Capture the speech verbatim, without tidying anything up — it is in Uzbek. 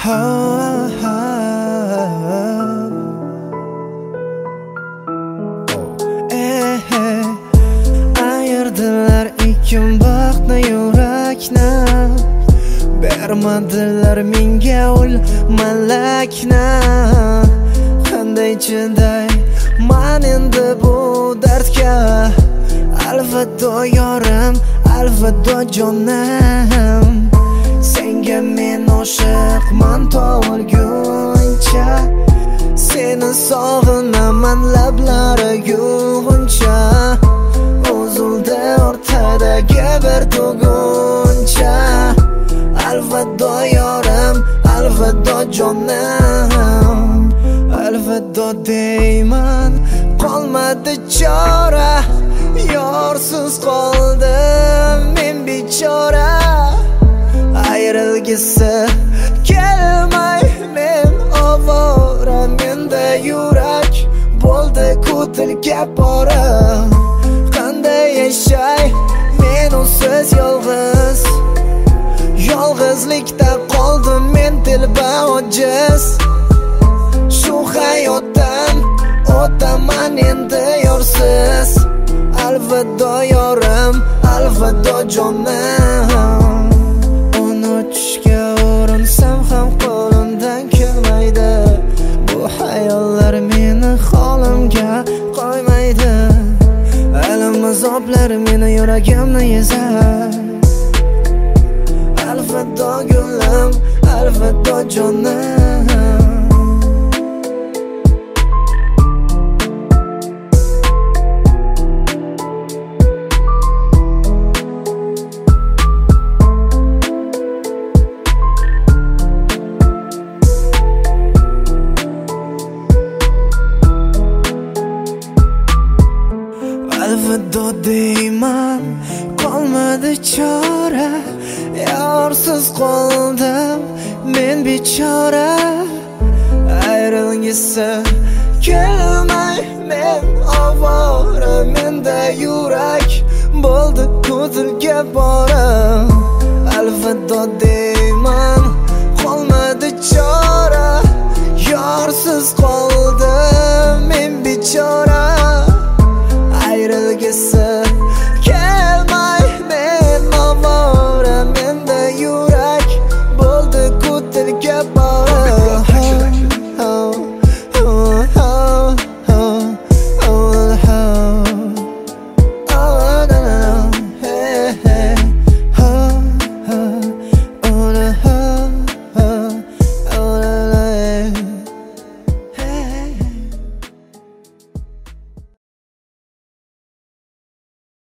ha, ha. Eh, eh. Ayırdılar ikkim baxtni yurakni, bermadilar menga ul malakni. Qanday chiday man endi bu dardga? Alvido yorim, alvido jonim. Senga men oshiqman tug'ilguncha, seni sog'inaman lablari yug'uncha. O'zulda o'rtadagi bir tuguncha. Alvido yorim, alvido jonim. Alvido deyman, qolmadi chora. Yorsiz qoldim men bechora. Ayrilgisi kelmay men ovora. Menda yurak bo'ldi ko'tilga pora. Qanday yashay men usiz yolg'iz? Yolg'izlikda qoldim men dilba ojiz. Shu hayotdan o'taman endi yorsiz. Alvido yorim, alvido jonim. Unutishga urinsam ham qo'limdan kelmaydi. Bu hayollar meni holimga qo'ymaydi. Alam azoblar meni yuragimni ezar. Alvido gulim, alvido jonim. Alvido deyman, qolmadi chora. Yorsiz qoldim men bechora. Ayrilgisi kelmay men ovora. Menda yurak bo'ldi ko'zilga pora. Alvido deyman, qolmadi chora. Yorsiz qoldim